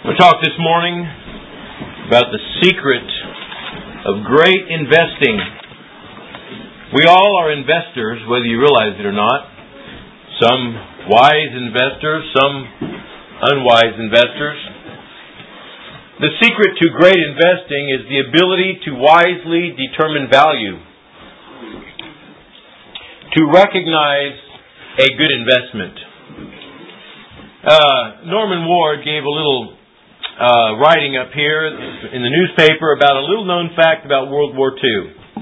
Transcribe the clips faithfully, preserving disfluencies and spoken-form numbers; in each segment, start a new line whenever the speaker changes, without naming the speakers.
We'll talk this morning about the secret of great investing. We all are investors, whether you realize it or not. Some wise investors, some unwise investors. The secret to great investing is the ability to wisely determine value, to recognize a good investment. Uh, Norman Ward gave a little Uh, writing up here in the newspaper about a little known fact about World War Two.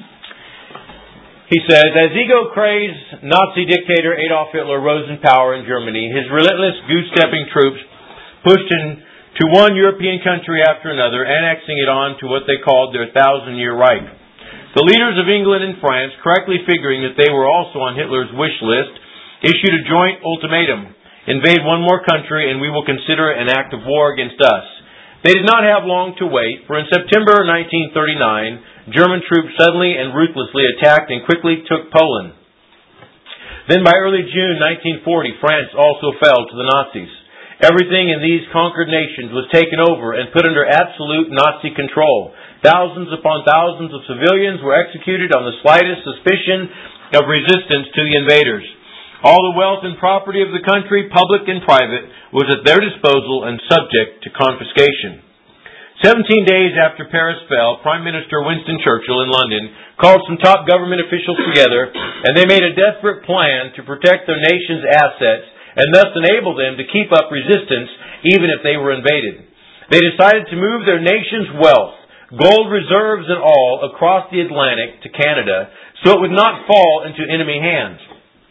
He says, as ego-crazed Nazi dictator Adolf Hitler rose in power in Germany, his relentless goose-stepping troops pushed into one European country after another, annexing it on to what they called their thousand-year Reich. The leaders of England and France, correctly figuring that they were also on Hitler's wish list, issued a joint ultimatum: invade one more country and we will consider it an act of war against us. They did not have long to wait, for in September nineteen thirty-nine, German troops suddenly and ruthlessly attacked and quickly took Poland. Then by early June nineteen forty, France also fell to the Nazis. Everything in these conquered nations was taken over and put under absolute Nazi control. Thousands upon thousands of civilians were executed on the slightest suspicion of resistance to the invaders. All the wealth and property of the country, public and private, was at their disposal and subject to confiscation. Seventeen days after Paris fell, Prime Minister Winston Churchill in London called some top government officials together, and they made a desperate plan to protect their nation's assets and thus enable them to keep up resistance even if they were invaded. They decided to move their nation's wealth, gold reserves and all, across the Atlantic to Canada so it would not fall into enemy hands.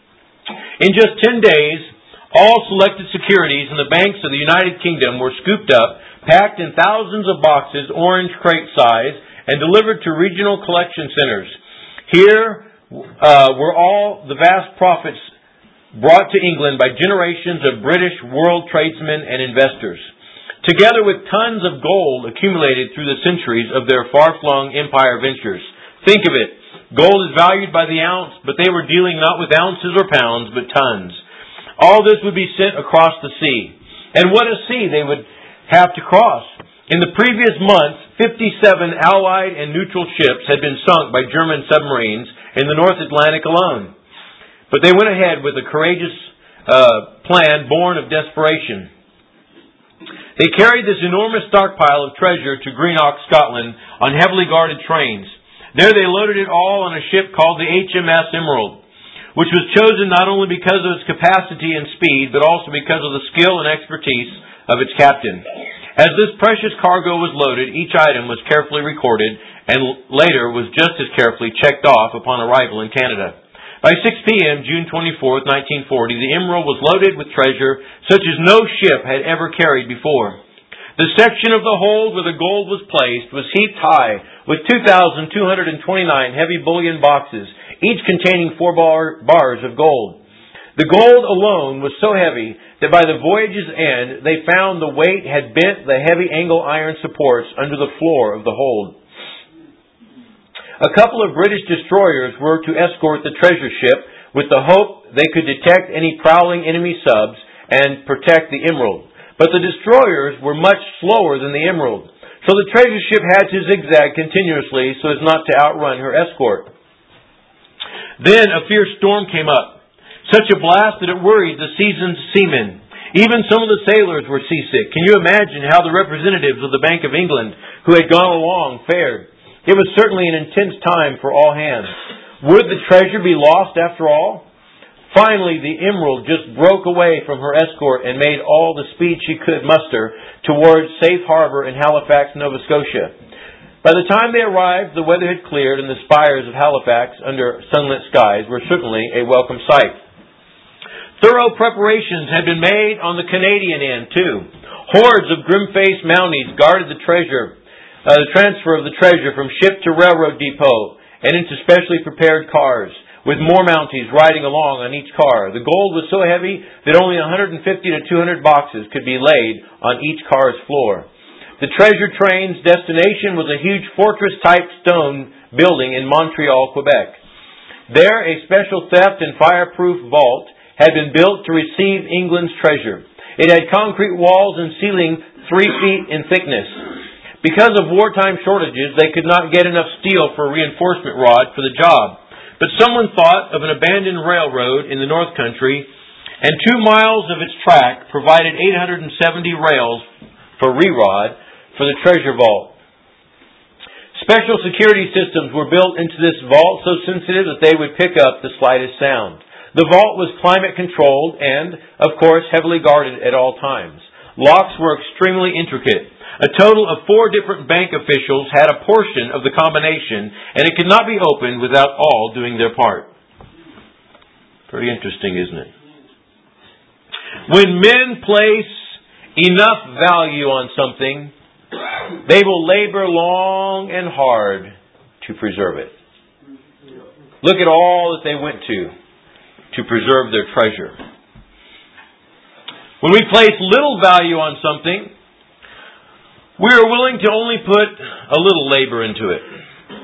In just ten days, all selected securities in the banks of the United Kingdom were scooped up, packed in thousands of boxes, orange crate size, and delivered to regional collection centers. Here uh, were all the vast profits brought to England by generations of British world tradesmen and investors, together with tons of gold accumulated through the centuries of their far-flung empire ventures. Think of it. Gold is valued by the ounce, but they were dealing not with ounces or pounds, but tons. All this would be sent across the sea. And what a sea they would have to cross. In the previous months, fifty-seven Allied and neutral ships had been sunk by German submarines in the North Atlantic alone. But they went ahead with a courageous uh, plan born of desperation. They carried this enormous stockpile of treasure to Greenock, Scotland, on heavily guarded trains. There they loaded it all on a ship called the H M S Emerald, which was chosen not only because of its capacity and speed, but also because of the skill and expertise of its captain. As this precious cargo was loaded, each item was carefully recorded and later was just as carefully checked off upon arrival in Canada. By six p.m., June twenty-fourth, nineteen forty, the Emerald was loaded with treasure such as no ship had ever carried before. The section of the hold where the gold was placed was heaped high with two thousand two hundred twenty-nine heavy bullion boxes, each containing four bar, bars of gold. The gold alone was so heavy that by the voyage's end, they found the weight had bent the heavy angle iron supports under the floor of the hold. A couple of British destroyers were to escort the treasure ship with the hope they could detect any prowling enemy subs and protect the Emerald. But the destroyers were much slower than the Emerald, so the treasure ship had to zigzag continuously so as not to outrun her escort. Then a fierce storm came up, such a blast that it worried the seasoned seamen. Even some of the sailors were seasick. Can you imagine how the representatives of the Bank of England who had gone along fared? It was certainly an intense time for all hands. Would the treasure be lost after all? Finally, the Emerald just broke away from her escort and made all the speed she could muster towards safe harbor in Halifax, Nova Scotia. By the time they arrived, the weather had cleared and the spires of Halifax under sunlit skies were certainly a welcome sight. Thorough preparations had been made on the Canadian end, too. Hordes of grim-faced Mounties guarded the treasure, uh, the transfer of the treasure from ship to railroad depot and into specially prepared cars, with more Mounties riding along on each car. The gold was so heavy that only one hundred fifty to two hundred boxes could be laid on each car's floor. The treasure train's destination was a huge fortress-type stone building in Montreal, Quebec. There, a special theft and fireproof vault had been built to receive England's treasure. It had concrete walls and ceiling three feet in thickness. Because of wartime shortages, they could not get enough steel for a reinforcement rod for the job. But someone thought of an abandoned railroad in the North Country, and two miles of its track provided eight hundred seventy rails for re-rod for the treasure vault. Special security systems were built into this vault so sensitive that they would pick up the slightest sound. The vault was climate controlled and, of course, heavily guarded at all times. Locks were extremely intricate. A total of four different bank officials had a portion of the combination, and it could not be opened without all doing their part. Pretty interesting, isn't it? When men place enough value on something, they will labor long and hard to preserve it. Look at all that they went to to preserve their treasure. When we place little value on something, we are willing to only put a little labor into it.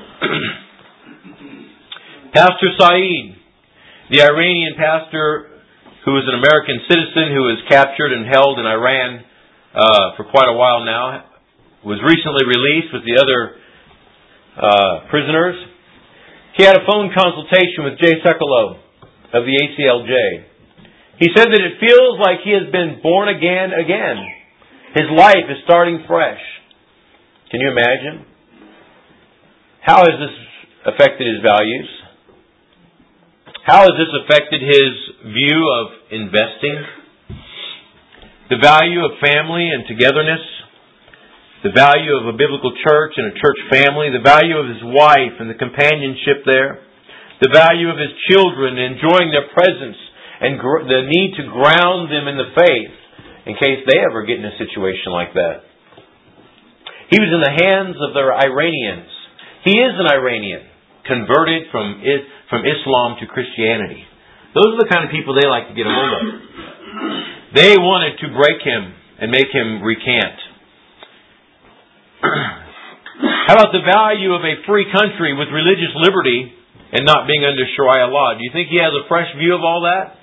Pastor Saeed, the Iranian pastor who is an American citizen who was captured and held in Iran uh, for quite a while now, was recently released with the other uh, prisoners. He had a phone consultation with Jay Sekulow of the A C L J. He said that it feels like he has been born again again. His life is starting fresh. Can you imagine? How has this affected his values? How has this affected his view of investing? The value of family and togetherness? The value of a biblical church and a church family? The value of his wife and the companionship there? The value of his children, enjoying their presence and gr- the need to ground them in the faith in case they ever get in a situation like that. He was in the hands of the Iranians. He is an Iranian, converted from from Islam to Christianity. Those are the kind of people they like to get a hold of. They wanted to break him and make him recant. How about the value of a free country with religious liberty and not being under Sharia law? Do you think he has a fresh view of all that?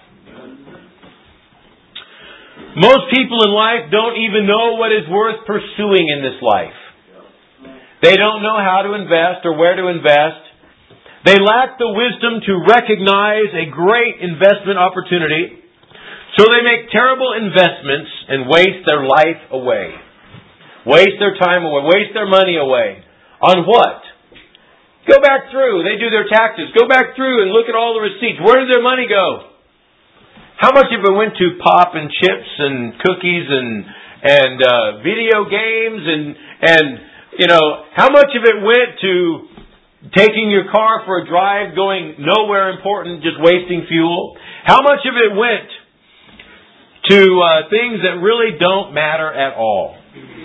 Most people in life don't even know what is worth pursuing in this life. They don't know how to invest or where to invest. They lack the wisdom to recognize a great investment opportunity. So they make terrible investments and waste their life away. Waste their time away. Waste their money away. On what? Go back through. They do their taxes. Go back through and look at all the receipts. Where did their money go? How much of it went to pop and chips and cookies and and uh, video games and and you know how much of it went to taking your car for a drive, going nowhere important, just wasting fuel? How much of it went to uh, things that really don't matter at all?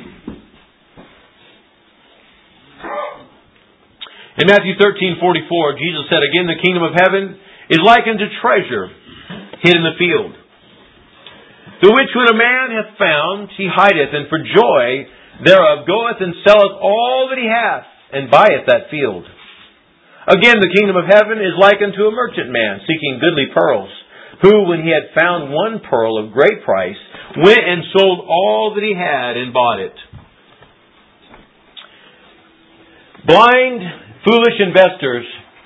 In Matthew thirteen forty-four, Jesus said, "Again, the kingdom of heaven is likened to treasure hid in the field, the which when a man hath found, he hideth, and for joy thereof goeth and selleth all that he hath, and buyeth that field. Again, the kingdom of heaven is like unto a merchant man, seeking goodly pearls, who, when he had found one pearl of great price, went and sold all that he had, and bought it." Blind, foolish investors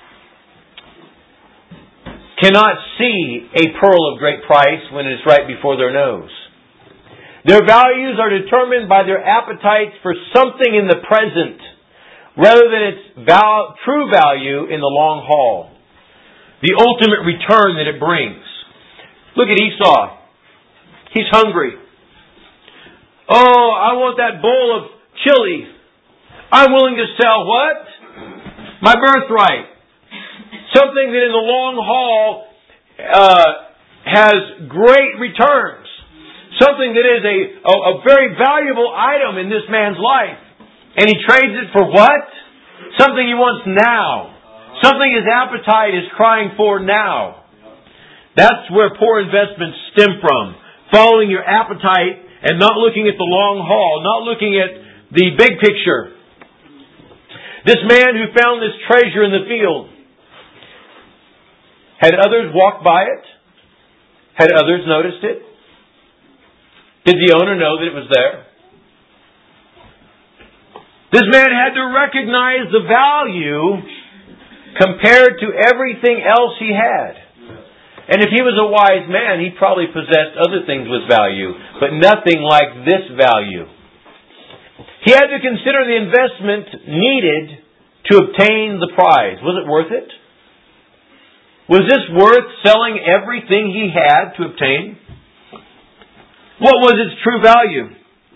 cannot see a pearl of great price when it is right before their nose. Their values are determined by their appetites for something in the present, rather than its val- true value in the long haul. The ultimate return that it brings. Look at Esau. He's hungry. Oh, I want that bowl of chili. I'm willing to sell what? My birthright. Something that in the long haul uh, has great returns. Something that is a, a, a very valuable item in this man's life. And he trades it for what? Something he wants now. Something his appetite is crying for now. That's where poor investments stem from. Following your appetite and not looking at the long haul. Not looking at the big picture. This man who found this treasure in the field. Had others walked by it? Had others noticed it? Did the owner know that it was there? This man had to recognize the value compared to everything else he had. And if he was a wise man, he probably possessed other things with value, but nothing like this value. He had to consider the investment needed to obtain the prize. Was it worth it? Was this worth selling everything he had to obtain? What was its true value?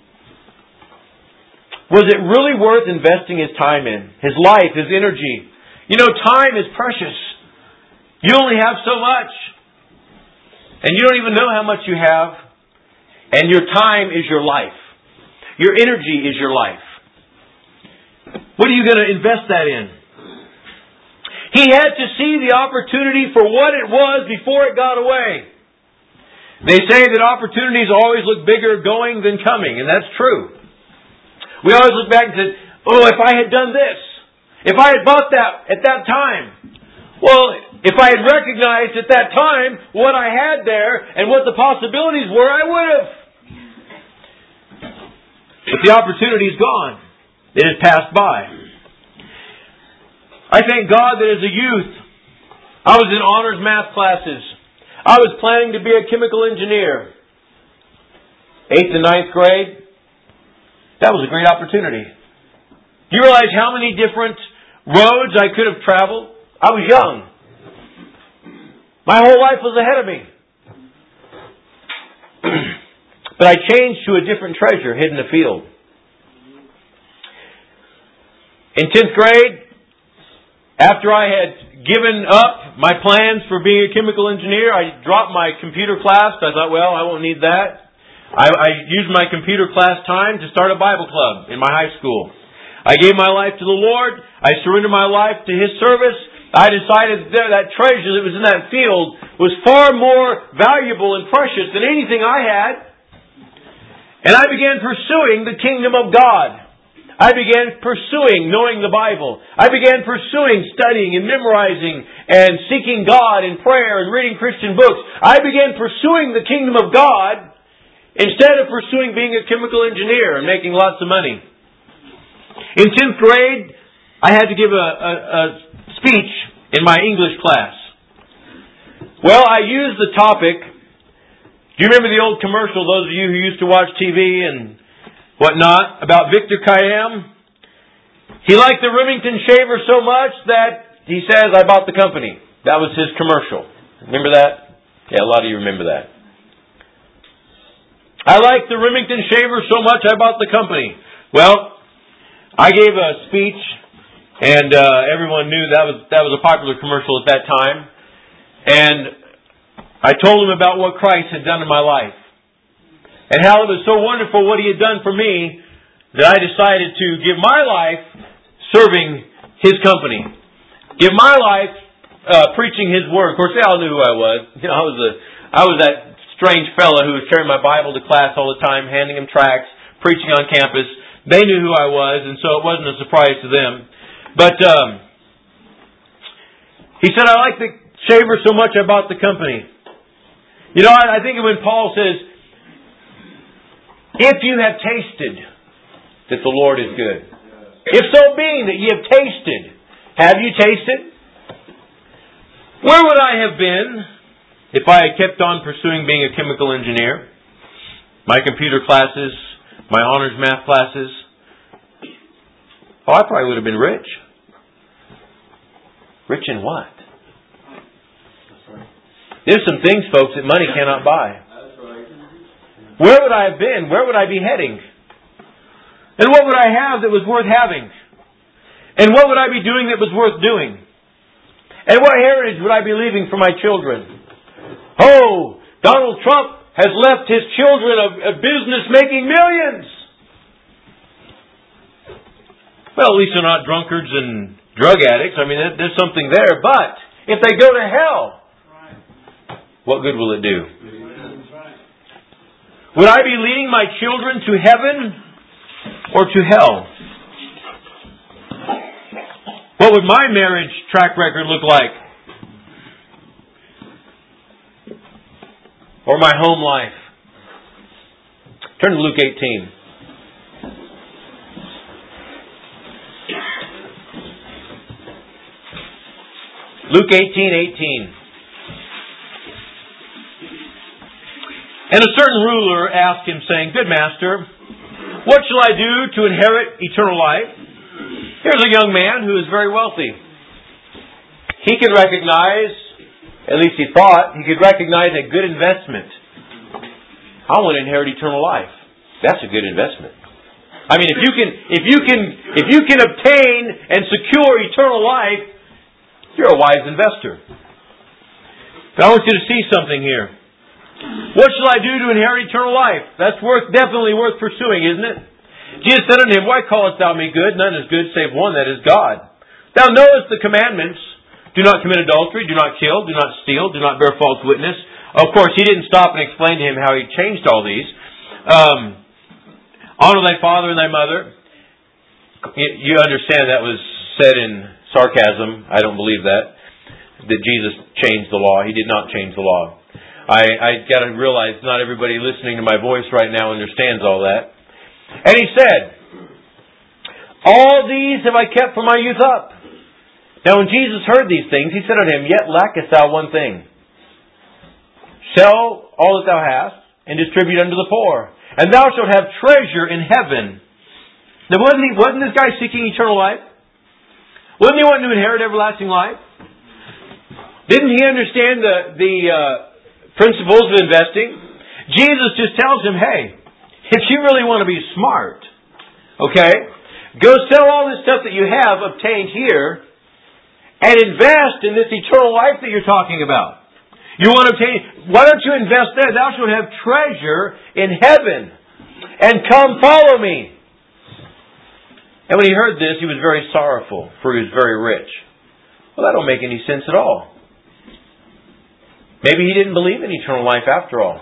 Was it really worth investing his time in? His life, his energy? You know, time is precious. You only have so much. And you don't even know how much you have. And your time is your life. Your energy is your life. What are you going to invest that in? He had to see the opportunity for what it was before it got away. They say that opportunities always look bigger going than coming, and that's true. We always look back and say, oh, if I had done this, if I had bought that at that time. Well, if I had recognized at that time what I had there and what the possibilities were, I would have. But the opportunity's gone. It has passed by. I thank God that as a youth, I was in honors math classes. I was planning to be a chemical engineer. Eighth and ninth grade, that was a great opportunity. Do you realize how many different roads I could have traveled? I was young. My whole life was ahead of me. But I changed to a different treasure hid in the field. In tenth grade, after I had given up my plans for being a chemical engineer, I dropped my computer class. I thought, well, I won't need that. I, I used my computer class time to start a Bible club in my high school. I gave my life to the Lord. I surrendered my life to His service. I decided that that treasure that was in that field was far more valuable and precious than anything I had. And I began pursuing the kingdom of God. I began pursuing knowing the Bible. I began pursuing studying and memorizing and seeking God in prayer and reading Christian books. I began pursuing the kingdom of God instead of pursuing being a chemical engineer and making lots of money. In tenth grade, I had to give a, a, a speech in my English class. Well, I used the topic. Do you remember the old commercial, those of you who used to watch T V and whatnot, about Victor Kiam? He liked the Remington shaver so much that he says, I bought the company. That was his commercial. Remember that? Yeah, a lot of you remember that. I liked the Remington shaver so much I bought the company. Well, I gave a speech, and uh, everyone knew that was that was a popular commercial at that time. And I told them about what Christ had done in my life. And how it was so wonderful what He had done for me that I decided to give my life serving His company. Give my life uh, preaching His Word. Of course, they all knew who I was. You know, I was a, I was that strange fellow who was carrying my Bible to class all the time, handing them tracts, preaching on campus. They knew who I was, and so it wasn't a surprise to them. But um, he said, I like the shaver so much I bought the company. You know, I, I think when Paul says, if you have tasted that the Lord is good. If so being that ye have tasted. Have you tasted? Where would I have been if I had kept on pursuing being a chemical engineer? My computer classes, my honors math classes. Oh, I probably would have been rich. Rich in what? There's some things, folks, that money cannot buy. Where would I have been? Where would I be heading? And what would I have that was worth having? And what would I be doing that was worth doing? And what heritage would I be leaving for my children? Oh, Donald Trump has left his children a, a business making millions. Well, at least they're not drunkards and drug addicts. I mean, there's something there. But if they go to hell, what good will it do? Would I be leading my children to heaven or to hell? What would my marriage track record look like? Or my home life? Turn to Luke eighteen. Luke eighteen eighteen. And a certain ruler asked him, saying, Good master, what shall I do to inherit eternal life? Here's a young man who is very wealthy. He could recognize, at least he thought, he could recognize a good investment. I want to inherit eternal life. That's a good investment. I mean, if you can, if you can, if you can obtain and secure eternal life, you're a wise investor. But I want you to see something here. What shall I do to inherit eternal life? That's worth, definitely worth pursuing, isn't it? Jesus said unto him, Why callest thou me good? None is good save one, that is God. Thou knowest the commandments. Do not commit adultery, do not kill, do not steal, do not bear false witness. Of course, he didn't stop and explain to him how he changed all these. Um, honor thy father and thy mother. You understand that was said in sarcasm. I don't believe that. That Jesus changed the law. He did not change the law. I, I got to realize not everybody listening to my voice right now understands all that. And he said, All these have I kept from my youth up. Now when Jesus heard these things, he said unto him, Yet lackest thou one thing. Sell all that thou hast, and distribute unto the poor, and thou shalt have treasure in heaven. Now wasn't, he, wasn't this guy seeking eternal life? Wasn't he wanting to inherit everlasting life? Didn't he understand the... the uh, principles of investing? Jesus just tells him, hey, if you really want to be smart, okay, go sell all this stuff that you have obtained here and invest in this eternal life that you're talking about. You want to obtain, why don't you invest there? Thou shalt have treasure in heaven and come follow me. And when he heard this, he was very sorrowful, for he was very rich. Well, that don't make any sense at all. Maybe he didn't believe in eternal life after all.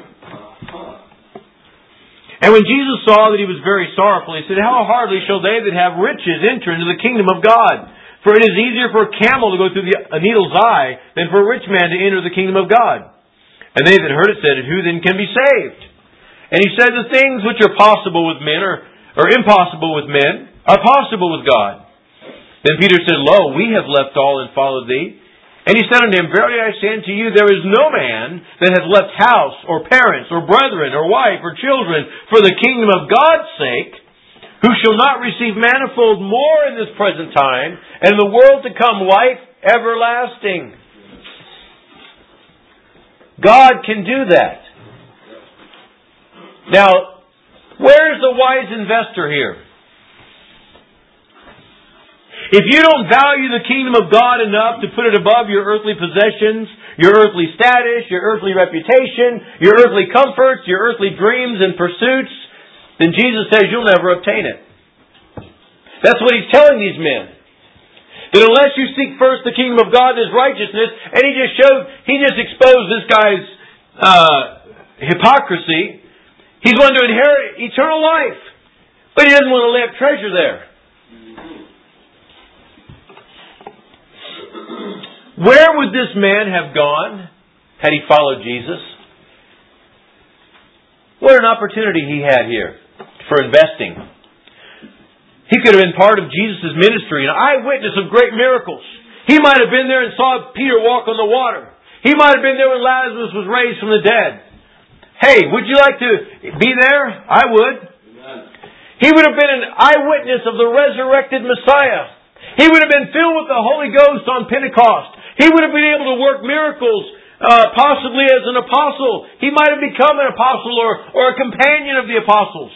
And when Jesus saw that he was very sorrowful, he said, How hardly shall they that have riches enter into the kingdom of God? For it is easier for a camel to go through the, a needle's eye than for a rich man to enter the kingdom of God. And they that heard it said, Who then can be saved? And he said, The things which are possible with men, or, or impossible with men, are possible with God. Then Peter said, Lo, we have left all and followed thee. And he said unto him, Verily I say unto you, there is no man that hath left house, or parents, or brethren, or wife, or children, for the kingdom of God's sake, who shall not receive manifold more in this present time, and in the world to come life everlasting. God can do that. Now, where's the wise investor here? If you don't value the kingdom of God enough to put it above your earthly possessions, your earthly status, your earthly reputation, your earthly comforts, your earthly dreams and pursuits, then Jesus says you'll never obtain it. That's what He's telling these men. That unless you seek first the kingdom of God and His righteousness, and He just showed, He just exposed this guy's uh, hypocrisy, he's going to inherit eternal life. But he doesn't want to lay up treasure there. Where would this man have gone had he followed Jesus? What an opportunity he had here for investing. He could have been part of Jesus' ministry, an eyewitness of great miracles. He might have been there and saw Peter walk on the water. He might have been there when Lazarus was raised from the dead. Hey, would you like to be there? I would. He would have been an eyewitness of the resurrected Messiah. He would have been filled with the Holy Ghost on Pentecost. He would have been able to work miracles, uh, possibly as an apostle. He might have become an apostle or, or a companion of the apostles.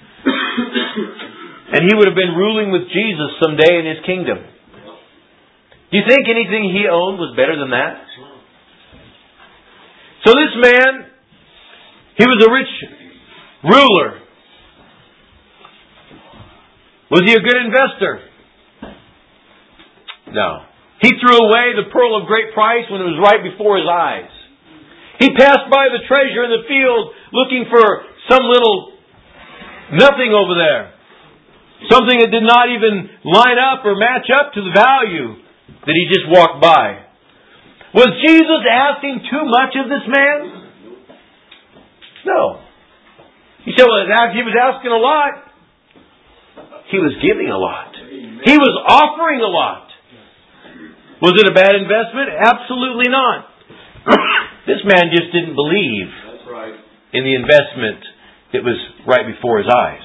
And he would have been ruling with Jesus someday in His kingdom. Do you think anything he owned was better than that? So this man, he was a rich ruler. Was he a good investor? No. He threw away the pearl of great price when it was right before his eyes. He passed by the treasure in the field looking for some little nothing over there. Something that did not even line up or match up to the value that he just walked by. Was Jesus asking too much of this man? No. He said, well, he was asking a lot. He was giving a lot. He was offering a lot. Was it a bad investment? Absolutely not. This man just didn't believe
That's right.
in the investment that was right before his eyes.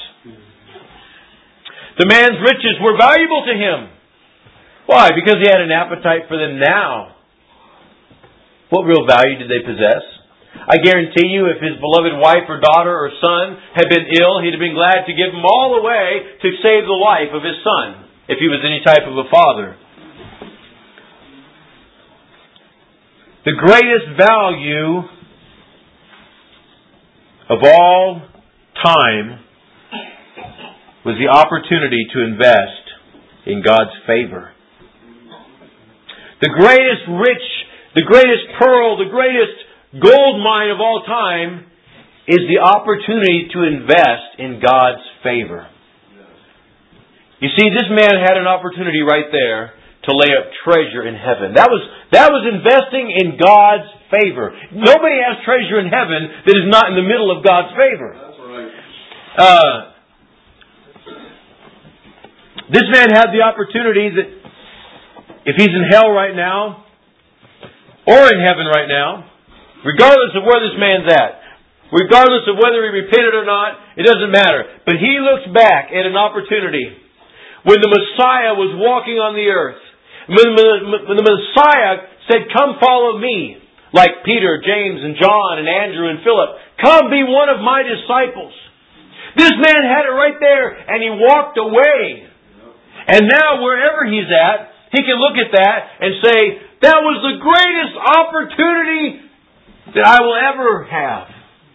The man's riches were valuable to him. Why? Because he had an appetite for them now. What real value did they possess? I guarantee you, if his beloved wife or daughter or son had been ill, he'd have been glad to give them all away to save the life of his son, if he was any type of a father. The greatest value of all time was the opportunity to invest in God's favor. The greatest rich, the greatest pearl, the greatest gold mine of all time is the opportunity to invest in God's favor. You see, this man had an opportunity right there to lay up treasure in heaven. That was that was investing in God's favor. Nobody has treasure in heaven that is not in the middle of God's favor.
That's right.
Uh, this man had the opportunity that if he's in hell right now, or in heaven right now, regardless of where this man's at, regardless of whether he repented or not, it doesn't matter. But he looks back at an opportunity when the Messiah was walking on the earth. When the Messiah said, "Come follow me," like Peter, James, and John, and Andrew, and Philip, "Come be one of my disciples." This man had it right there, and he walked away. And now, wherever he's at, he can look at that and say, "That was the greatest opportunity that I will ever have."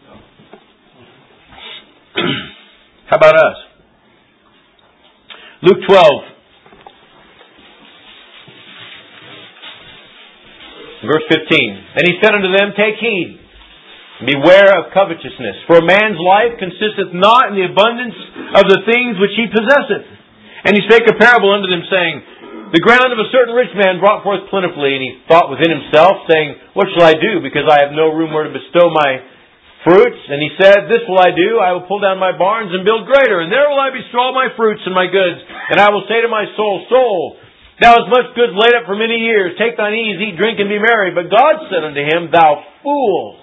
How about us? Luke twelve. Verse fifteen. And he said unto them, "Take heed, and beware of covetousness. For a man's life consisteth not in the abundance of the things which he possesseth." And he spake a parable unto them, saying, "The ground of a certain rich man brought forth plentifully, and he thought within himself, saying, What shall I do, because I have no room where to bestow my fruits? And he said, This will I do, I will pull down my barns and build greater, and there will I bestow all my fruits and my goods. And I will say to my soul, Soul, thou hast much goods laid up for many years. Take thine ease, eat, drink, and be merry. But God said unto him, Thou fool!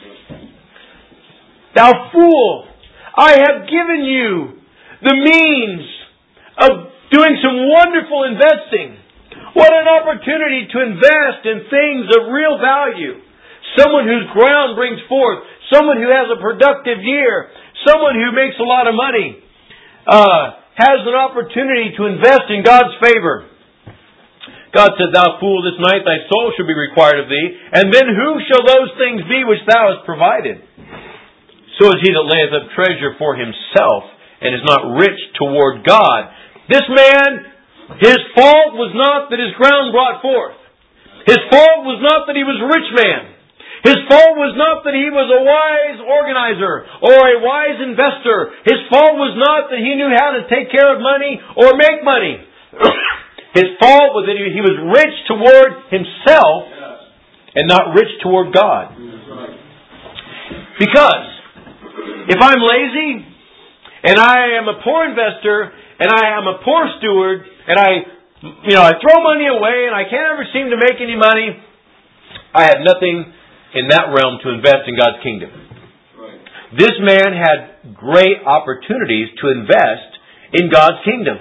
Thou fool! I have given you the means of doing some wonderful investing. What an opportunity to invest in things of real value. Someone whose ground brings forth. Someone who has a productive year. Someone who makes a lot of money. Uh, has an opportunity to invest in God's favor. God said, "Thou fool, this night thy soul shall be required of thee. And then who shall those things be which thou hast provided? So is he that layeth up treasure for himself, and is not rich toward God." This man, his fault was not that his ground brought forth. His fault was not that he was a rich man. His fault was not that he was a wise organizer or a wise investor. His fault was not that he knew how to take care of money or make money. His fault was that he was rich toward himself and not rich toward God. Because if I'm lazy and I am a poor investor and I am a poor steward and I, you know, I throw money away and I can't ever seem to make any money, I have nothing in that realm to invest in God's kingdom. Right. This man had great opportunities to invest in God's kingdom.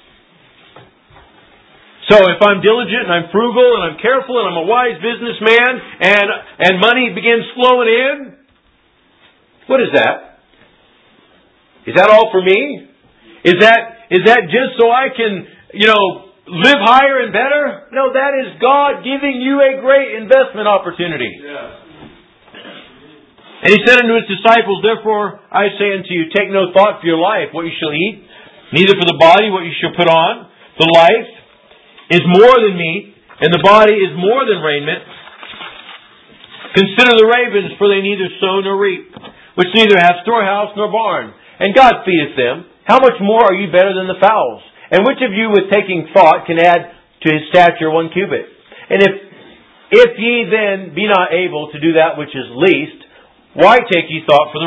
So if I'm diligent and I'm frugal and I'm careful and I'm a wise businessman and and money begins flowing in, what is that? Is that all for me? Is that is that just so I can, you know, live higher and better? No, that is God giving you a great investment opportunity. Yeah. And he said unto his disciples, "Therefore I say unto you, take no thought for your life, what you shall eat, neither for the body what you shall put on. The life is more than meat, and the body is more than raiment. Consider the ravens, for they neither sow nor reap, which neither have storehouse nor barn, and God feedeth them. How much more are you better than the fowls? And which of you with taking thought can add to his stature one cubit? And if if ye then be not able to do that which is least, why take ye thought for the rest?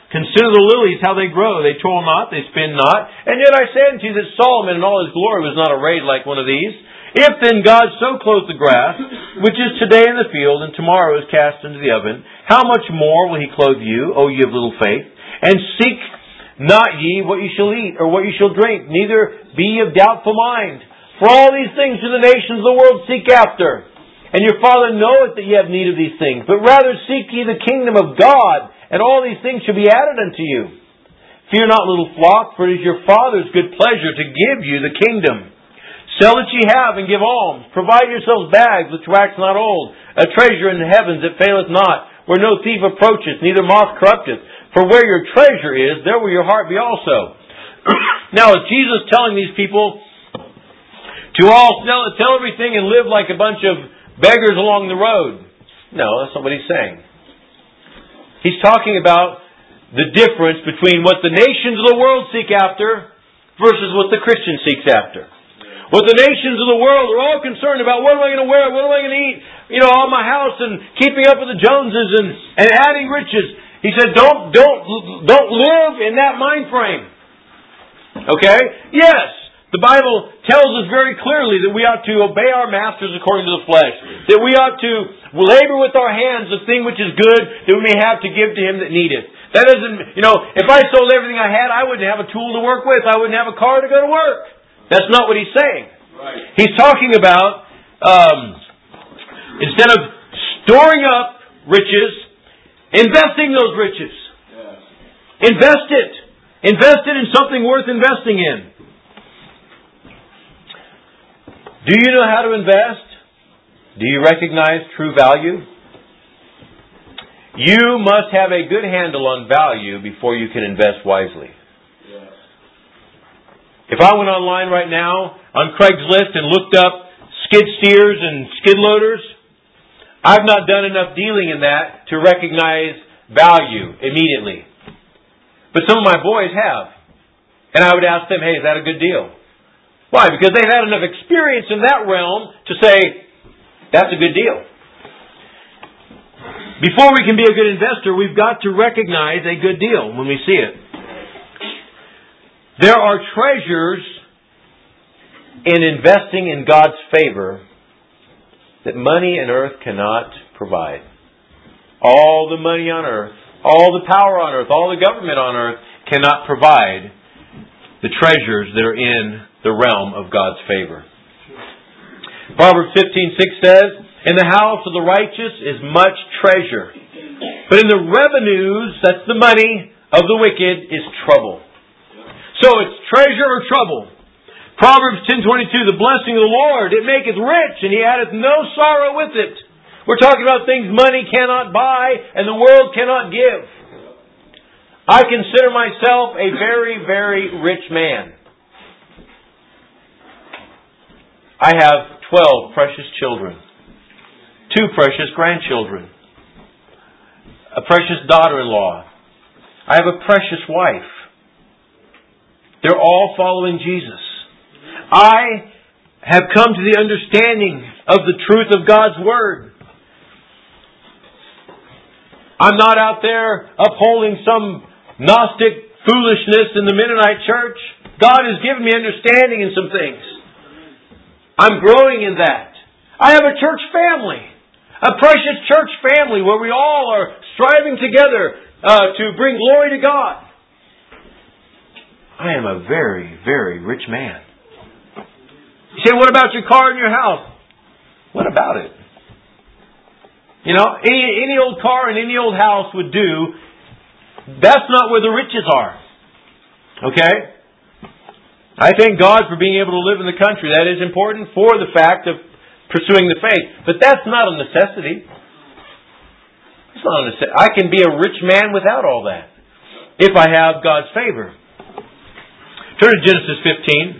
Consider the lilies, how they grow. They toil not, they spin not. And yet I say unto you that Solomon in all his glory was not arrayed like one of these. If then God so clothe the grass, which is today in the field, and tomorrow is cast into the oven, how much more will He clothe you, O ye of little faith? And seek not ye what ye shall eat, or what ye shall drink, neither be ye of doubtful mind. For all these things do the nations of the world seek after. And your Father knoweth that ye have need of these things. But rather seek ye the kingdom of God, and all these things shall be added unto you. Fear not, little flock, for it is your Father's good pleasure to give you the kingdom. Sell that ye have, and give alms. Provide yourselves bags which wax not old, a treasure in the heavens that faileth not, where no thief approacheth, neither moth corrupteth. For where your treasure is, there will your heart be also. Now, is Jesus telling these people to all sell, sell everything and live like a bunch of beggars along the road? No, that's not what He's saying. He's talking about the difference between what the nations of the world seek after versus what the Christian seeks after. What the nations of the world are all concerned about, what am I going to wear, what am I going to eat, you know, on my house, and keeping up with the Joneses and, and adding riches. He said, don't, don't, don't live in that mind frame. Okay? Yes, the Bible tells us very clearly that we ought to obey our masters according to the flesh. That we ought to labor with our hands the thing which is good, that we may have to give to him that needeth. That doesn't, you know, if I sold everything I had, I wouldn't have a tool to work with. I wouldn't have a car to go to work. That's not what he's saying. Right. He's talking about, um, instead of storing up riches, investing those riches. Yeah. Invest it. Invest it in something worth investing in. Do you know how to invest? Do you recognize true value? You must have a good handle on value before you can invest wisely. If I went online right now on Craigslist and looked up skid steers and skid loaders, I've not done enough dealing in that to recognize value immediately. But some of my boys have. And I would ask them, hey, is that a good deal? Why? Because they've had enough experience in that realm to say, that's a good deal. Before we can be a good investor, we've got to recognize a good deal when we see it. There are treasures in investing in God's favor that money and earth cannot provide. All the money on earth, all the power on earth, all the government on earth cannot provide the treasures that are in the realm of God's favor. Proverbs fifteen six says, in the house of the righteous is much treasure, but in the revenues, that's the money, of the wicked is trouble. So it's treasure or trouble. Proverbs ten twenty-two, the blessing of the Lord, it maketh rich, and He addeth no sorrow with it. We're talking about things money cannot buy, and the world cannot give. I consider myself a very, very rich man. I have twelve precious children, two precious grandchildren, a precious daughter-in-law. I have a precious wife. They're all following Jesus. I have come to the understanding of the truth of God's Word. I'm not out there upholding some Gnostic foolishness in the Mennonite church. God has given me understanding in some things. I'm growing in that. I have a church family. A precious church family where we all are striving together uh, to bring glory to God. I am a very, very rich man. You say, what about your car and your house? What about it? You know, any, any old car and any old house would do. That's not where the riches are. Okay? I thank God for being able to live in the country. That is important for the fact of pursuing the faith. But that's not a necessity. It's not a necessity. I can be a rich man without all that, if I have God's favor. Turn to Genesis fifteen.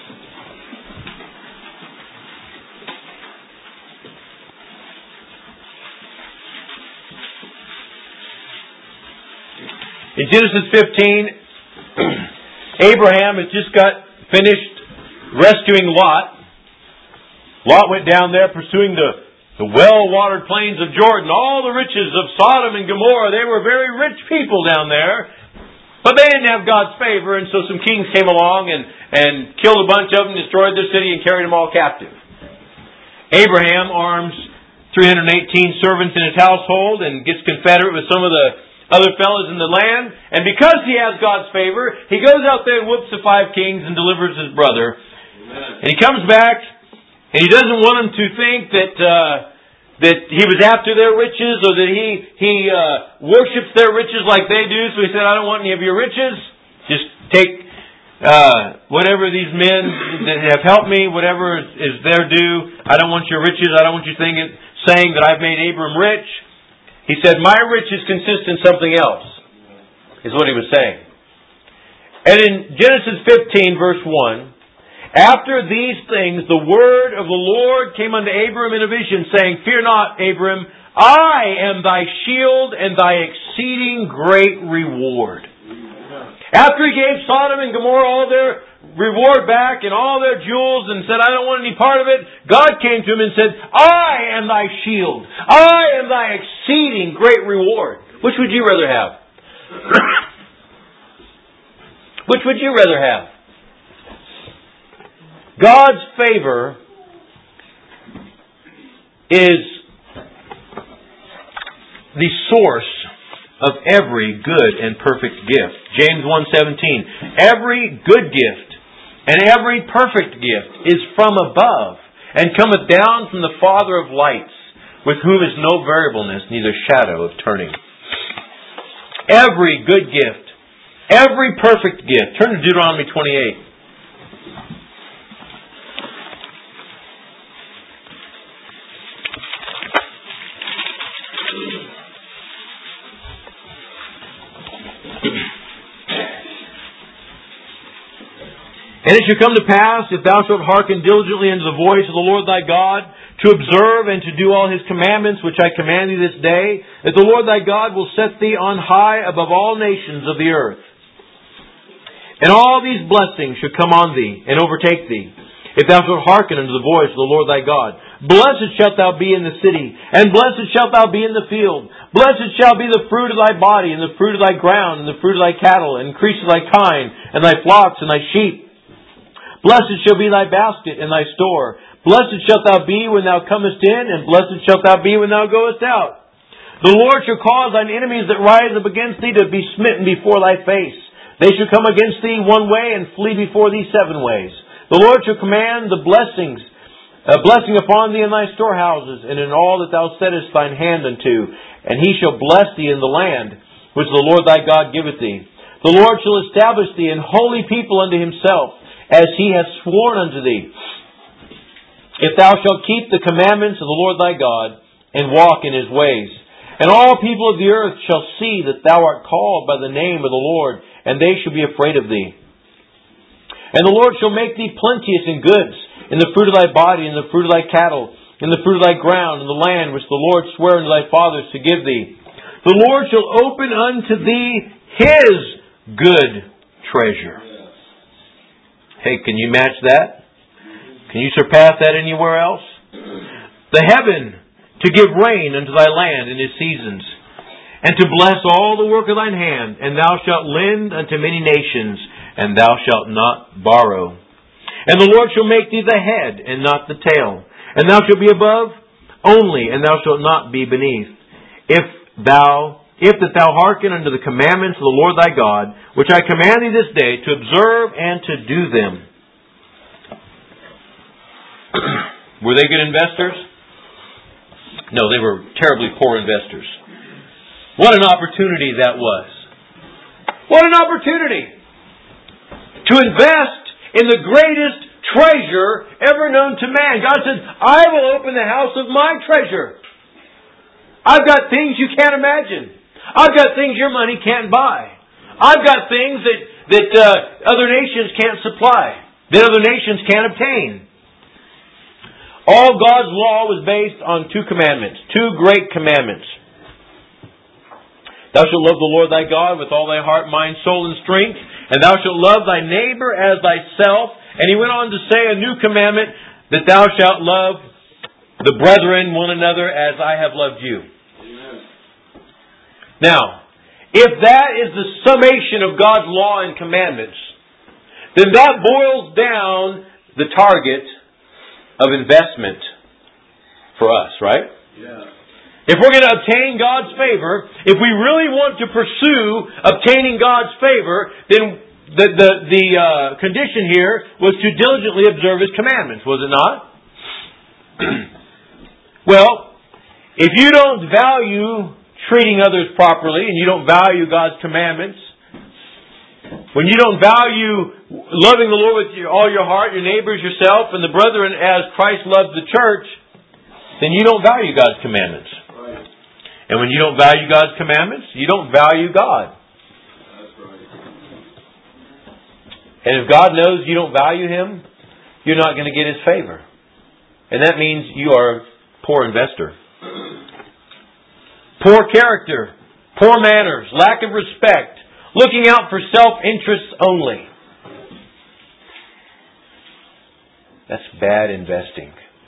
In Genesis fifteen, Abraham has just got finished rescuing Lot. Lot went down there pursuing the The well-watered plains of Jordan, all the riches of Sodom and Gomorrah. They were very rich people down there. But they didn't have God's favor, and so some kings came along and, and killed a bunch of them, destroyed their city, and carried them all captive. Abraham arms three hundred eighteen servants in his household and gets confederate with some of the other fellows in the land. And because he has God's favor, he goes out there and whoops the five kings and delivers his brother. Amen. And he comes back. And he doesn't want them to think that uh, that he was after their riches or that he he uh, worships their riches like they do. So he said, I don't want any of your riches. Just take uh, whatever these men that have helped me, whatever is, is their due. I don't want your riches. I don't want you thinking, saying that I've made Abram rich. He said, my riches consist in something else, is what he was saying. And in Genesis fifteen, verse one, after these things, the word of the Lord came unto Abram in a vision, saying, fear not, Abram, I am thy shield and thy exceeding great reward. After he gave Sodom and Gomorrah all their reward back and all their jewels and said, I don't want any part of it, God came to him and said, I am thy shield. I am thy exceeding great reward. Which would you rather have? Which would you rather have? God's favor is the source of every good and perfect gift. James one seventeen. Every good gift and every perfect gift is from above and cometh down from the Father of lights, with whom is no variableness, neither shadow of turning. Every good gift, every perfect gift. Turn to Deuteronomy twenty-eight. And it shall come to pass, if thou shalt hearken diligently unto the voice of the Lord thy God, to observe and to do all His commandments which I command thee this day, that the Lord thy God will set thee on high above all nations of the earth. And all these blessings shall come on thee, and overtake thee, if thou shalt hearken unto the voice of the Lord thy God. Blessed shalt thou be in the city, and blessed shalt thou be in the field. Blessed shall be the fruit of thy body, and the fruit of thy ground, and the fruit of thy cattle, and increase of thy kine, and thy flocks, and thy sheep. Blessed shall be thy basket and thy store. Blessed shalt thou be when thou comest in, and blessed shalt thou be when thou goest out. The Lord shall cause thine enemies that rise up against thee to be smitten before thy face. They shall come against thee one way, and flee before thee seven ways. The Lord shall command the blessings, a blessing upon thee in thy storehouses, and in all that thou settest thine hand unto. And He shall bless thee in the land which the Lord thy God giveth thee. The Lord shall establish thee an holy people unto Himself, as He hath sworn unto thee, if thou shalt keep the commandments of the Lord thy God, and walk in His ways. And all people of the earth shall see that thou art called by the name of the Lord, and they shall be afraid of thee. And the Lord shall make thee plenteous in goods, in the fruit of thy body, in the fruit of thy cattle, in the fruit of thy ground, in the land which the Lord sware unto thy fathers to give thee. The Lord shall open unto thee His good treasure. Hey, can you match that? Can you surpass that anywhere else? The heaven to give rain unto thy land in his seasons, and to bless all the work of thine hand, and thou shalt lend unto many nations, and thou shalt not borrow. And the Lord shall make thee the head, and not the tail, and thou shalt be above only, and thou shalt not be beneath. If thou If that thou hearken unto the commandments of the Lord thy God, which I command thee this day, to observe and to do them. Were they good investors? No, they were terribly poor investors. What an opportunity that was. What an opportunity to invest in the greatest treasure ever known to man. God said, I will open the house of my treasure. I've got things you can't imagine. I've got things your money can't buy. I've got things that, that uh, other nations can't supply, that other nations can't obtain. All God's law was based on two commandments, two great commandments. Thou shalt love the Lord thy God with all thy heart, mind, soul, and strength, and thou shalt love thy neighbor as thyself. And He went on to say a new commandment, that thou shalt love the brethren one another as I have loved you. Amen. Now, if that is the summation of God's law and commandments, then that boils down the target of investment for us, right? Yeah. If we're going to obtain God's favor, if we really want to pursue obtaining God's favor, then the the, the uh, condition here was to diligently observe His commandments, was it not? Well, if you don't value treating others properly, and you don't value God's commandments, when you don't value loving the Lord with your, all your heart, your neighbors, yourself, and the brethren as Christ loved the church, then you don't value God's commandments. Right. And when you don't value God's commandments, you don't value God. That's right. And if God knows you don't value Him, you're not going to get His favor. And that means you are a poor investor. Poor character, poor manners, lack of respect, looking out for self-interests only. That's bad investing.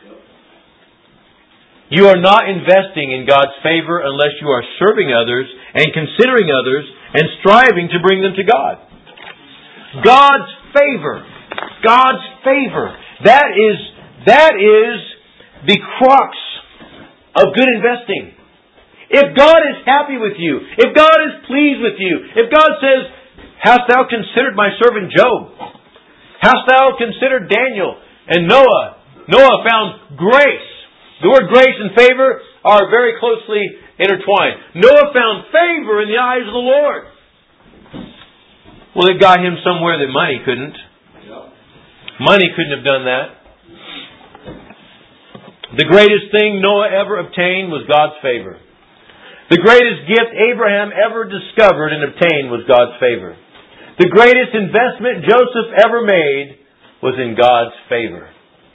You are not investing in God's favor unless you are serving others and considering others and striving to bring them to God. God's favor. God's favor. That is, that is the crux of good investing. If God is happy with you, if God is pleased with you, if God says, "Hast thou considered my servant Job? Hast thou considered Daniel and Noah?" Noah found grace. The word grace and favor are very closely intertwined. Noah found favor in the eyes of the Lord. Well, it got him somewhere that money couldn't. Money couldn't have done that. The greatest thing Noah ever obtained was God's favor. The greatest gift Abraham ever discovered and obtained was God's favor. The greatest investment Joseph ever made was in God's favor.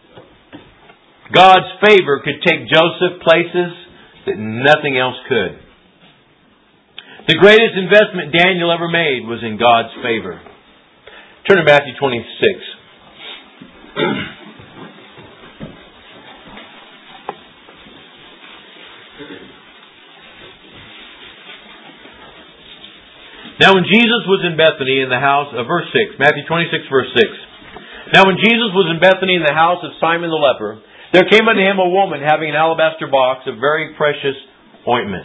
God's favor could take Joseph places that nothing else could. The greatest investment Daniel ever made was in God's favor. Turn to Matthew twenty-six. Now when Jesus was in Bethany in the house of verse six, Matthew twenty-six verse six. Now when Jesus was in Bethany in the house of Simon the leper, there came unto him a woman having an alabaster box of very precious ointment.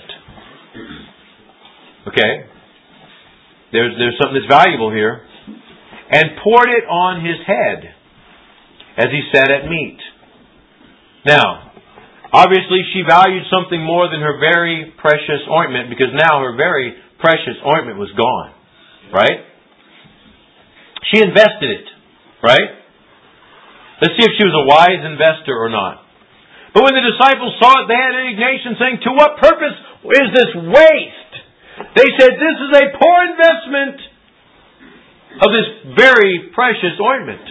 Okay? There's, there's something that's valuable here. And poured it on his head as he sat at meat. Now, obviously she valued something more than her very precious ointment, because now her very precious ointment was gone. Right? She invested it. Right? Let's see if she was a wise investor or not. But when the disciples saw it, they had indignation, saying, "To what purpose is this waste?" They said, "This is a poor investment of this very precious ointment.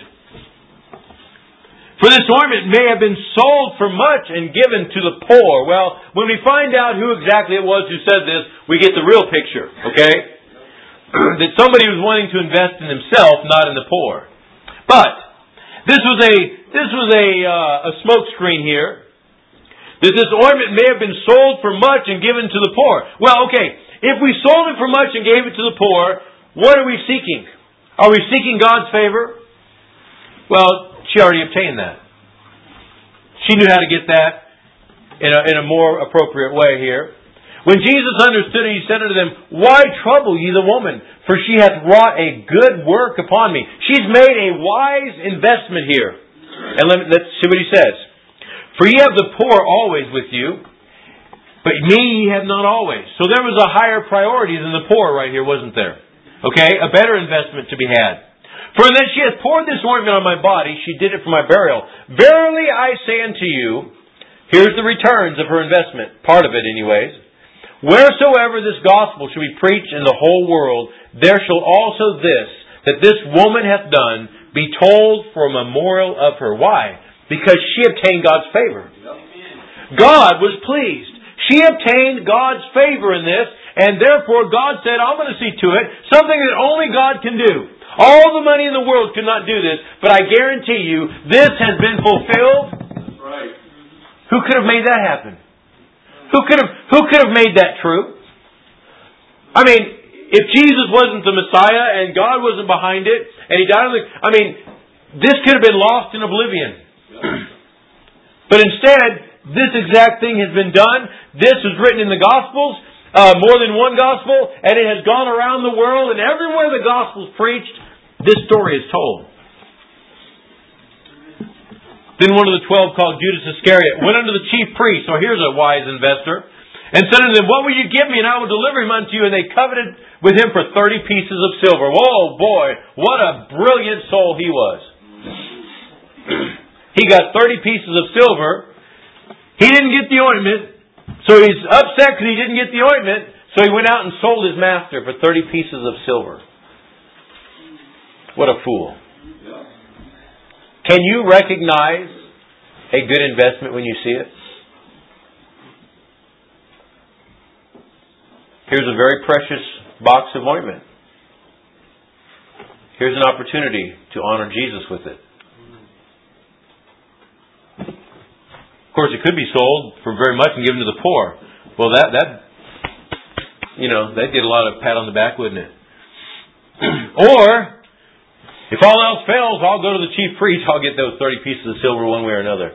For this ointment may have been sold for much and given to the poor." Well, when we find out who exactly it was who said this, we get the real picture, okay? That somebody was wanting to invest in himself, not in the poor. But this was a this was a uh, a smoke screen here. That this ointment may have been sold for much and given to the poor. Well, okay, if we sold it for much and gave it to the poor, what are we seeking? Are we seeking God's favor? Well, she already obtained that. She knew how to get that in a, in a more appropriate way here. When Jesus understood it, He said unto them, "Why trouble ye the woman? For she hath wrought a good work upon me." She's made a wise investment here. And let me, let's see what He says. "For ye have the poor always with you, but me ye have not always." So there was a higher priority than the poor right here, wasn't there? Okay, a better investment to be had. "For that she hath poured this ointment on my body, she did it for my burial. Verily I say unto you," here's the returns of her investment, part of it anyways, "wheresoever this gospel shall be preached in the whole world, there shall also this, that this woman hath done, be told for a memorial of her." Why? Because she obtained God's favor. God was pleased. She obtained God's favor in this, and therefore God said, "I'm going to see to it something that only God can do. All the money in the world could not do this, but I guarantee you, this has been fulfilled." That's right. Who could have made that happen? Who could have, who could have made that true? I mean, if Jesus wasn't the Messiah and God wasn't behind it, and He died on the... I mean, this could have been lost in oblivion. But instead, this exact thing has been done. This was written in the Gospels, uh, more than one Gospel, and it has gone around the world, and everywhere the Gospel's preached, this story is told. Then one of the twelve, called Judas Iscariot, went unto the chief priest, so here's a wise investor, and said unto them, What will you give me, and I will deliver him unto you? And they coveted with him for thirty pieces of silver. Whoa, boy, what a brilliant soul he was. He got thirty pieces of silver. He didn't get the ointment, so he's upset because he didn't get the ointment, so he went out and sold his master for thirty pieces of silver. What a fool. Can you recognize a good investment when you see it? Here's a very precious box of ointment. Here's an opportunity to honor Jesus with it. Of course, it could be sold for very much and given to the poor. Well, that, that you know, that'd get a lot of pat on the back, wouldn't it? Or, if all else fails, I'll go to the chief priest. I'll get those thirty pieces of silver one way or another.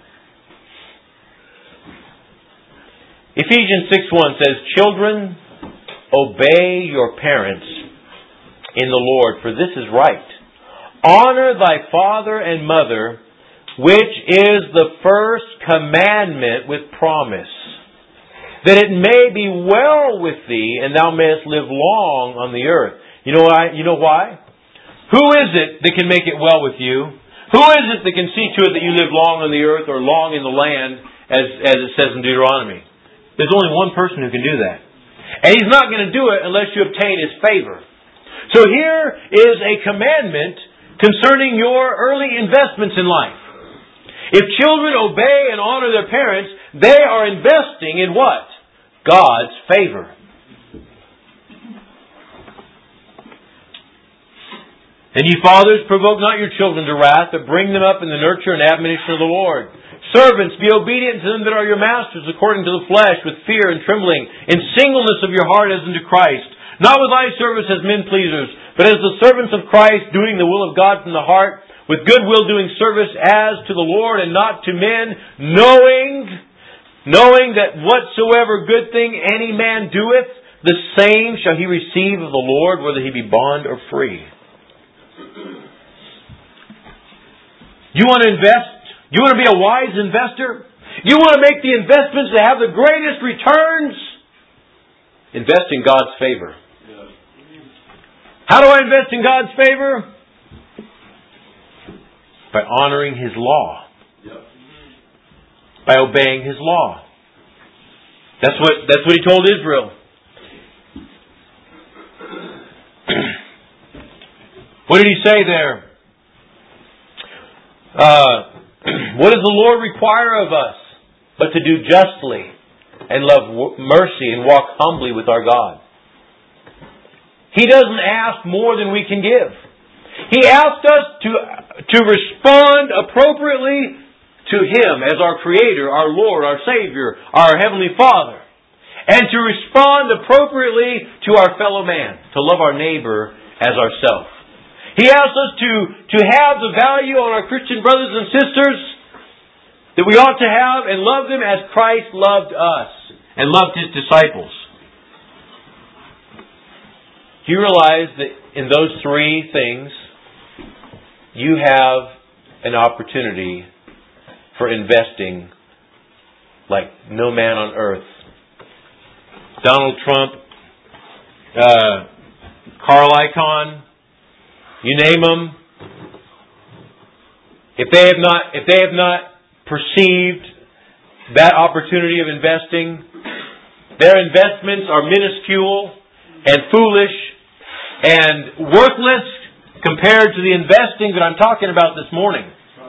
Ephesians six one says, Children, obey your parents in the Lord, for this is right. Honor thy father and mother, which is the first commandment with promise, that it may be well with thee, and thou mayest live long on the earth. You know why? You know why? Who is it that can make it well with you? Who is it that can see to it that you live long on the earth or long in the land, as, as it says in Deuteronomy? There's only one person who can do that. And He's not going to do it unless you obtain His favor. So here is a commandment concerning your early investments in life. If children obey and honor their parents, they are investing in what? God's favor. And ye fathers, provoke not your children to wrath, but bring them up in the nurture and admonition of the Lord. Servants, be obedient to them that are your masters, according to the flesh, with fear and trembling, in singleness of your heart as unto Christ. Not with eye service as men pleasers, but as the servants of Christ, doing the will of God from the heart, with good will doing service as to the Lord and not to men, knowing, knowing that whatsoever good thing any man doeth, the same shall he receive of the Lord, whether he be bond or free. You want to invest? You want to be a wise investor? You want to make the investments that have the greatest returns? Invest in God's favor. How do I invest in God's favor? By honoring His law. By obeying His law. That's what, that's what He told Israel. What did He say there? Uh, what does the Lord require of us but to do justly and love mercy and walk humbly with our God? He doesn't ask more than we can give. He asked us to, to respond appropriately to Him as our Creator, our Lord, our Savior, our Heavenly Father. And to respond appropriately to our fellow man, to love our neighbor as ourselves. He asks us to, to have the value on our Christian brothers and sisters that we ought to have and love them as Christ loved us and loved His disciples. Do you realize that in those three things, you have an opportunity for investing like no man on earth? Donald Trump, uh, Carl Icahn, you name them. If they have not, if they have not perceived that opportunity of investing, their investments are minuscule and foolish and worthless compared to the investing that I'm talking about this morning.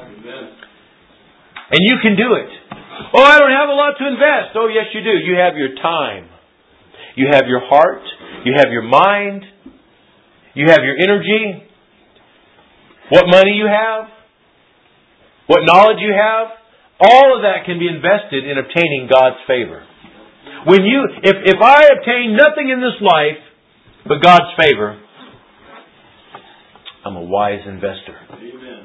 And you can do it. Oh, I don't have a lot to invest. Oh, yes, you do. You have your time. You have your heart. You have your mind. You have your energy. What money you have. What knowledge you have. all of that can be invested in obtaining God's favor. When you, if, if I obtain nothing in this life but God's favor, I'm a wise investor. Amen.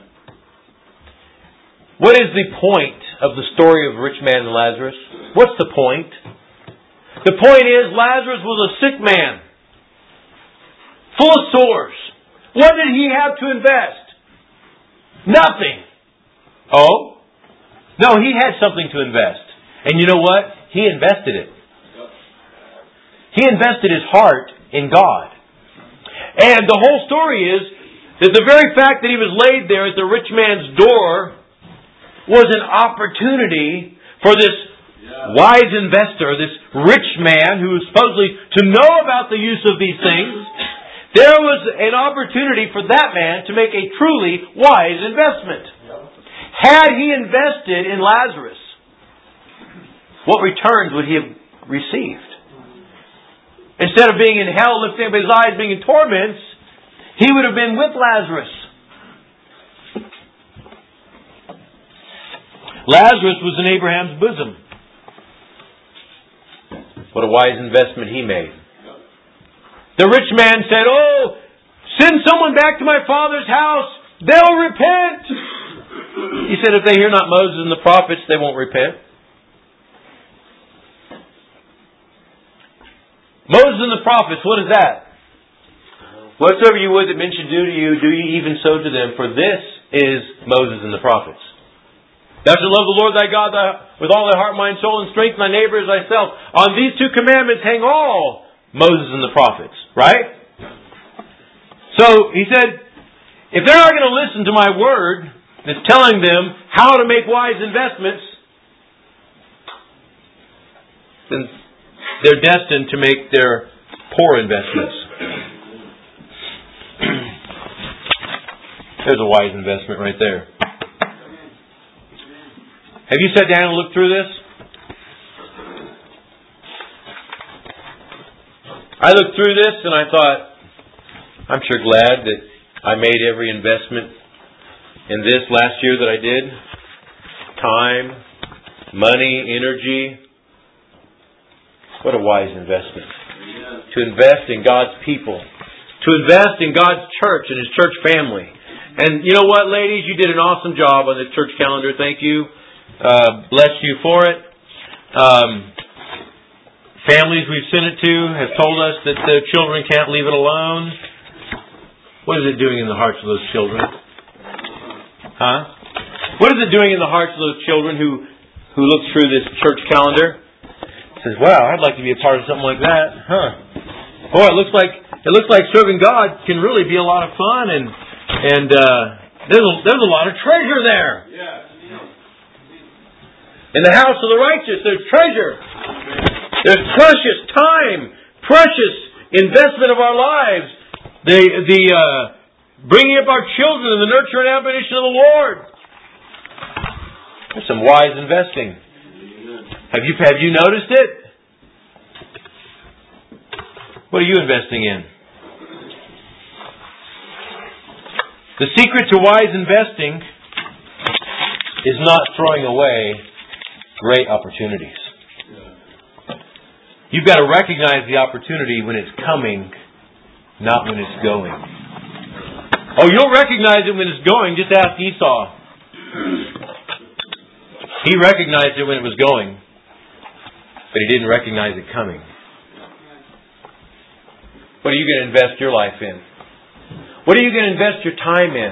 What is the point of the story of the rich man and Lazarus? What's the point? The point is, Lazarus was a sick man, full of sores. What did he have to invest? Nothing. Oh? No, he had something to invest. And you know what? He invested it. He invested his heart in God. And the whole story is that the very fact that he was laid there at the rich man's door was an opportunity for this wise investor, this rich man who was supposedly to know about the use of these things. There was an opportunity for that man to make a truly wise investment. Had he invested in Lazarus, what returns would he have received? Instead of being in hell, lifting up his eyes, being in torments, he would have been with Lazarus. Lazarus was in Abraham's bosom. What a wise investment he made. The rich man said, "Oh, send someone back to my father's house. They'll repent." He said, if they hear not Moses and the prophets, they won't repent. Moses and the prophets, what is that? Whatsoever you would that men should do to you, do ye even so to them, for this is Moses and the prophets. Thou shalt love the Lord thy God thy, with all thy heart, mind, soul, and strength, thy neighbor as thyself. On these two commandments hang all Moses and the prophets. Right? So, he said, if they're not going to listen to my word, that's telling them how to make wise investments, then they're destined to make their poor investments. There's a wise investment right there. Have you sat down and looked through this? I looked through this and I thought, I'm sure glad that I made every investment in this last year that I did. Time, money, energy. What a wise investment. To invest in God's people. To invest in God's church and His church family. And you know what, ladies? You did an awesome job on this church calendar. Thank you. Uh, bless you for it. Um, families we've sent it to have told us that the children can't leave it alone. What is it doing in the hearts of those children? Huh? What is it doing in the hearts of those children who, who look through this church calendar? Says, "Wow, I'd like to be a part of something like that." Huh? Boy, it looks like it looks like serving God can really be a lot of fun, and and uh, there's a, there's a lot of treasure there. In the house of the righteous, there's treasure. There's precious time, precious investment of our lives. The the uh, bringing up our children in the nurture and admonition of the Lord. There's some wise investing. Have you have you noticed it? What are you investing in? The secret to wise investing is not throwing away great opportunities. You've got to recognize the opportunity when it's coming, not when it's going. Oh, you'll recognize it when it's going. Just ask Esau. He recognized it when it was going, but he didn't recognize it coming. What are you going to invest your life in? What are you going to invest your time in?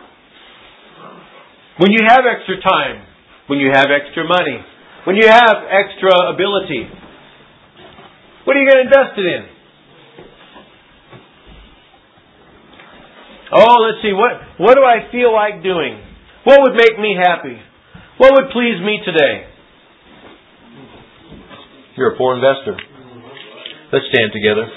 When you have extra time, when you have extra money, when you have extra ability, what are you going to invest it in? Oh, let's see, what, what do I feel like doing? What would make me happy? What would please me today? You're a poor investor. Let's stand together.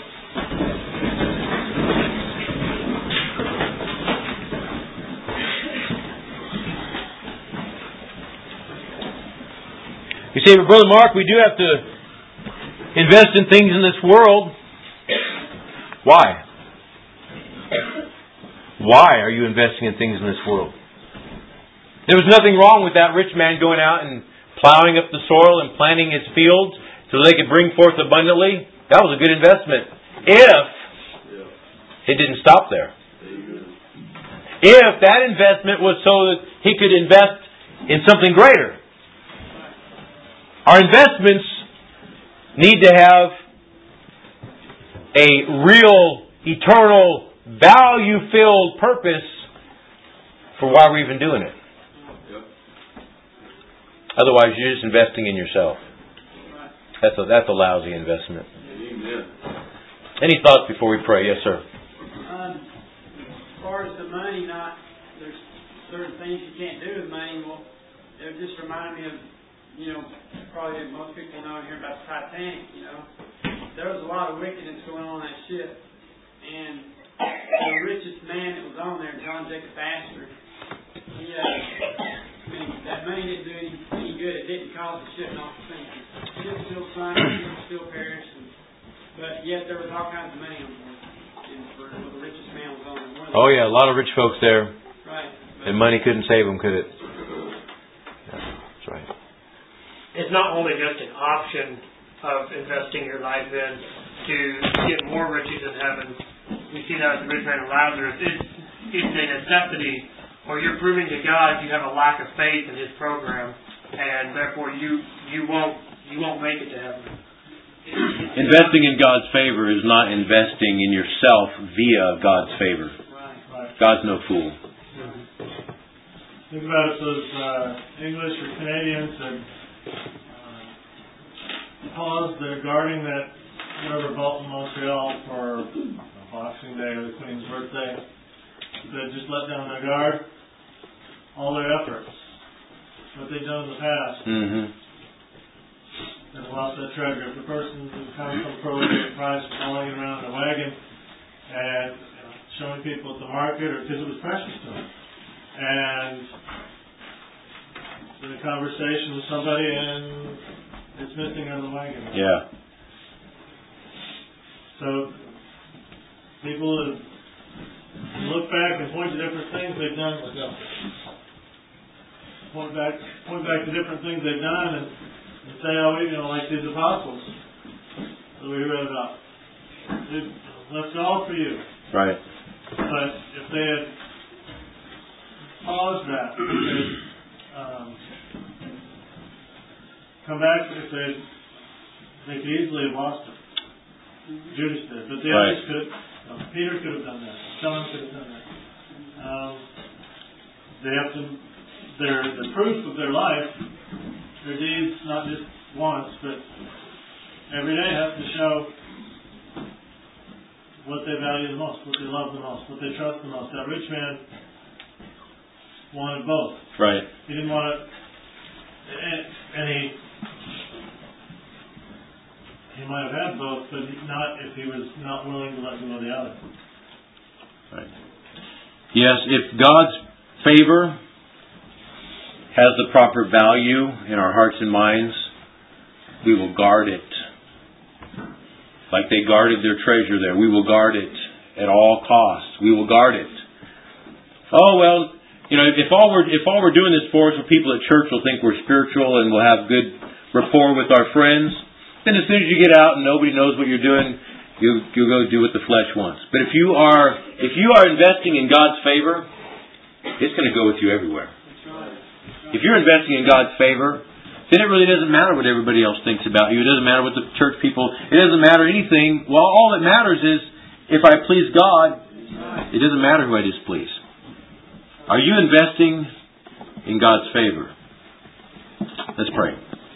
You say, but Brother Mark, we do have to invest in things in this world. Why? Why are you investing in things in this world? There was nothing wrong with that rich man going out and plowing up the soil and planting his fields so they could bring forth abundantly. That was a good investment. If it didn't stop there. If that investment was so that he could invest in something greater. Our investments need to have a real, eternal, value-filled purpose for why we're even doing it. Otherwise, you're just investing in yourself. That's a, that's a lousy investment. Amen. Any thoughts before we pray? Yes, sir.
Um, as far as the money, not there's certain things you can't do with money. Well, it just reminded me of, you know, probably most people know here about the Titanic. You know, there was a lot of wickedness going on in that ship, and the richest man that was on there, John Jacob Astor, he, uh, I mean, that money didn't do any, any good. It didn't cause the ship not to sink. The ship still sunk, the ship still perished, and, but yet there was all kinds of money on board. And for well, the richest man was on there.
Oh yeah, a lot of rich folks there.
Right.
And money couldn't save them, could it? Yeah, that's right.
It's not only just an option of investing your life in to get more riches in heaven. We see that with the rich man and Lazarus. It's, it's a necessity, or you're proving to God you have a lack of faith in His program, and therefore you you won't you won't make it to heaven.
Investing in God's favor is not investing in yourself via God's favor. God's no fool.
Think about it, those uh, English or Canadians that uh, paused, they're guarding that whatever vault in Montreal for Boxing Day or the Queen's birthday. They just let down their guard. All their efforts, what they've done in the past,
mm-hmm.
and lost that treasure. If the person who comes from prohibitive price falling around in a wagon and you know, showing people at the market, or because it was precious to them, and in a conversation with somebody and it's missing on the wagon.
Yeah.
So people have look back and point to different things they've done with them. Point back, point back to different things they've done and, and say, oh, you know, like these apostles that we read about. They've left all for you.
Right.
But if they had paused that, if they had um, come back, if they had, they could easily have lost it. Judas did, but the
right.
others could. No, Peter could have done that. John could have done that. Um, they have to. Their the proof of their life, their deeds, not just once, but every day, have to show what they value the most, what they love the most, what they trust the most. That rich man wanted both.
Right.
He didn't want it, and, and he he might have had both, but not if he was not willing to let go of the other.
Right. Yes, if God's favor has the proper value in our hearts and minds, we will guard it. Like they guarded their treasure there. We will guard it at all costs. We will guard it. Oh, well, you know, if all we're, if all we're doing this for is for people at church will think we're spiritual and we'll have good rapport with our friends, then as soon as you get out and nobody knows what you're doing, you you go do what the flesh wants. But if you are if you are investing in God's favor, it's going to go with you everywhere. If you're investing in God's favor, then it really doesn't matter what everybody else thinks about you. It doesn't matter what the church people... It doesn't matter anything. Well, all that matters is if I please God, it doesn't matter who I displease. Are you investing in God's favor? Let's pray.